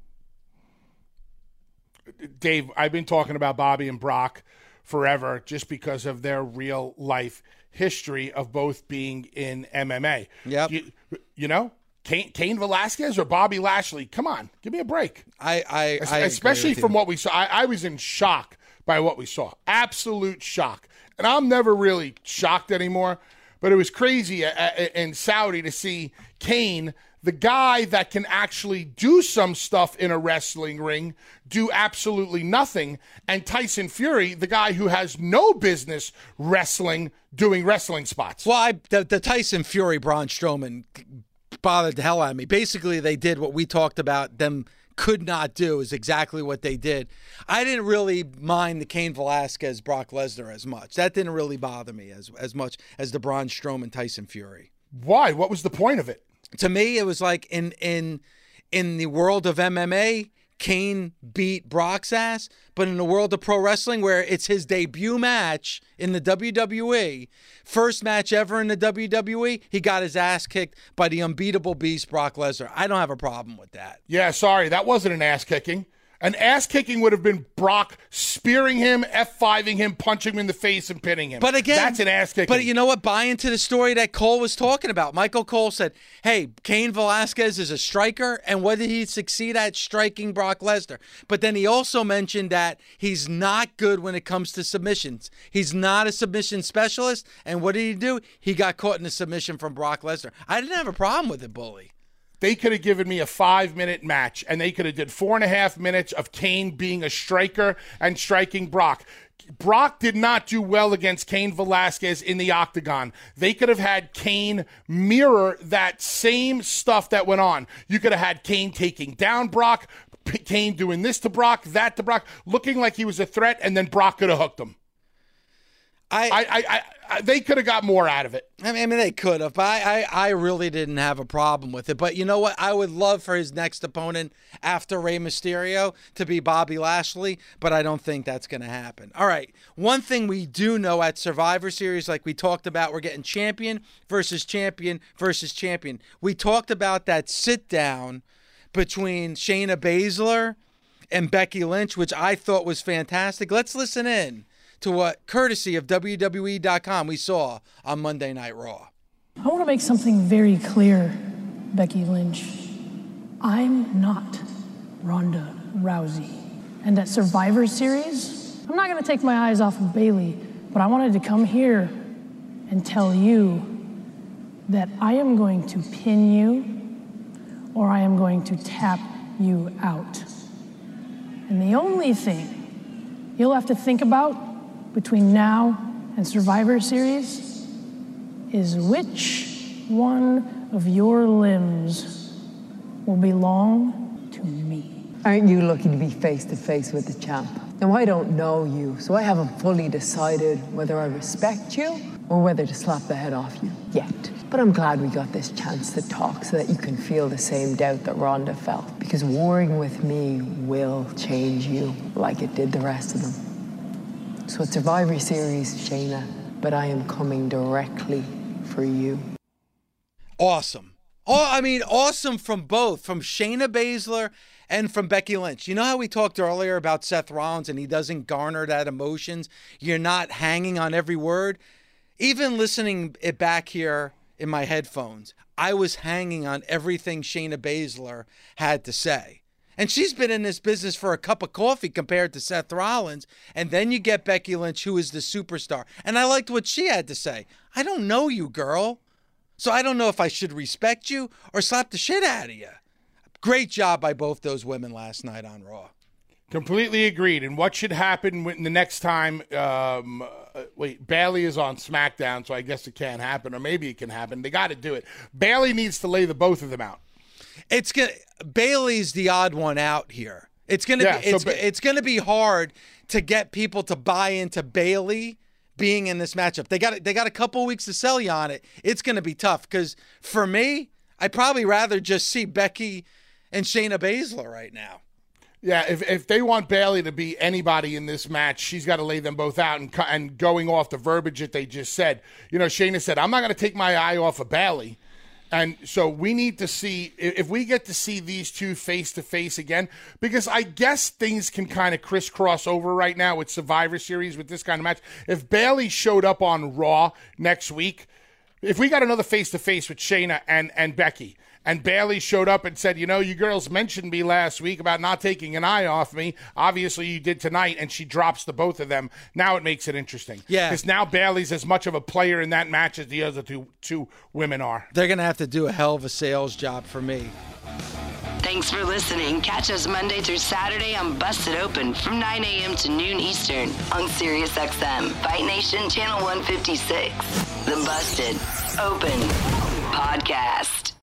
Dave, I've been talking about Bobby and Brock forever just because of their real life history of both being in MMA.
Yep.
You know, Cain Velasquez or Bobby Lashley? Come on, give me a break.
I
especially from what we saw. I was in shock by what we saw. Absolute shock. And I'm never really shocked anymore, but it was crazy in Saudi to see Cain, the guy that can actually do some stuff in a wrestling ring, do absolutely nothing. And Tyson Fury, the guy who has no business wrestling, doing wrestling spots.
Well, the Tyson Fury, Braun Strowman bothered the hell out of me. Basically, they did what we talked about them could not do, is exactly what they did. I didn't really mind the Cain Velasquez, Brock Lesnar as much. That didn't really bother me as much as the Braun Strowman, Tyson Fury.
Why? What was the point of it?
To me, it was like in the world of MMA, Cain beat Brock's ass, but in the world of pro wrestling, where it's his debut match in the WWE, first match ever in the WWE, he got his ass kicked by the unbeatable beast Brock Lesnar. I don't have a problem with that.
Yeah, sorry, that wasn't an ass kicking. An ass kicking would have been Brock spearing him, F5ing him, punching him in the face, and pinning him.
But again,
that's an ass kicking.
But you know what? Buy into the story that Cole was talking about. Michael Cole said, hey, Cain Velasquez is a striker, and what did he succeed at? Striking Brock Lesnar. But then he also mentioned that he's not good when it comes to submissions. He's not a submission specialist, and what did he do? He got caught in a submission from Brock Lesnar. I didn't have a problem with it, Bully.
They could have given me a 5-minute match, and they could have did 4.5 minutes of Cain being a striker and striking Brock. Brock did not do well against Cain Velasquez in the octagon. They could have had Cain mirror that same stuff that went on. You could have had Cain taking down Brock, Cain doing this to Brock, that to Brock, looking like he was a threat, and then Brock could have hooked him. They could have got more out of it.
I mean, they could have, but I really didn't have a problem with it. But you know what? I would love for his next opponent after Rey Mysterio to be Bobby Lashley, but I don't think that's going to happen. All right, one thing we do know at Survivor Series, like we talked about, we're getting champion versus champion versus champion. We talked about that sit-down between Shayna Baszler and Becky Lynch, which I thought was fantastic. Let's listen in to what, courtesy of WWE.com, we saw on Monday Night Raw.
I want to make something very clear, Becky Lynch. I'm not Ronda Rousey. And at Survivor Series, I'm not going to take my eyes off of Bayley, but I wanted to come here and tell you that I am going to pin you or I am going to tap you out. And the only thing you'll have to think about between now and Survivor Series is which one of your limbs will belong to me.
Aren't you looking to be face to face with the champ? Now, I don't know you, so I haven't fully decided whether I respect you or whether to slap the head off you yet. But I'm glad we got this chance to talk so that you can feel the same doubt that Ronda felt. Because warring with me will change you like it did the rest of them. So it's Survivor Series, Shayna, but I am coming directly for you.
Awesome. Awesome from both, from Shayna Baszler and from Becky Lynch. You know how we talked earlier about Seth Rollins and he doesn't garner that emotions? You're not hanging on every word. Even listening it back here in my headphones, I was hanging on everything Shayna Baszler had to say. And she's been in this business for a cup of coffee compared to Seth Rollins. And then you get Becky Lynch, who is the superstar. And I liked what she had to say. I don't know you, girl. So I don't know if I should respect you or slap the shit out of you. Great job by both those women last night on Raw.
Completely agreed. And what should happen when the next time, Bayley is on SmackDown, so I guess it can't happen, or maybe it can happen. They got to do it. Bayley needs to lay the both of them out.
Bayley's the odd one out here. It's gonna be hard to get people to buy into Bayley being in this matchup. They got a couple weeks to sell you on it. It's gonna be tough because for me, I'd probably rather just see Becky and Shayna Baszler right now.
Yeah, if they want Bayley to be anybody in this match, she's got to lay them both out. And going off the verbiage that they just said, Shayna said, I'm not going to take my eye off of Bayley. And so we need to see, if we get to see these two face-to-face again, because I guess things can kind of crisscross over right now with Survivor Series with this kind of match. If Bayley showed up on Raw next week, if we got another face-to-face with Shayna and Becky, and Bayley showed up and said, you girls mentioned me last week about not taking an eye off me. Obviously, you did tonight, and she drops the both of them. Now it makes it interesting.
Yeah.
Because now Bayley's as much of a player in that match as the other two women are.
They're going to have to do a hell of a sales job for me.
Thanks for listening. Catch us Monday through Saturday on Busted Open from 9 a.m. to noon Eastern on SiriusXM, Fight Nation Channel 156. The Busted Open Podcast.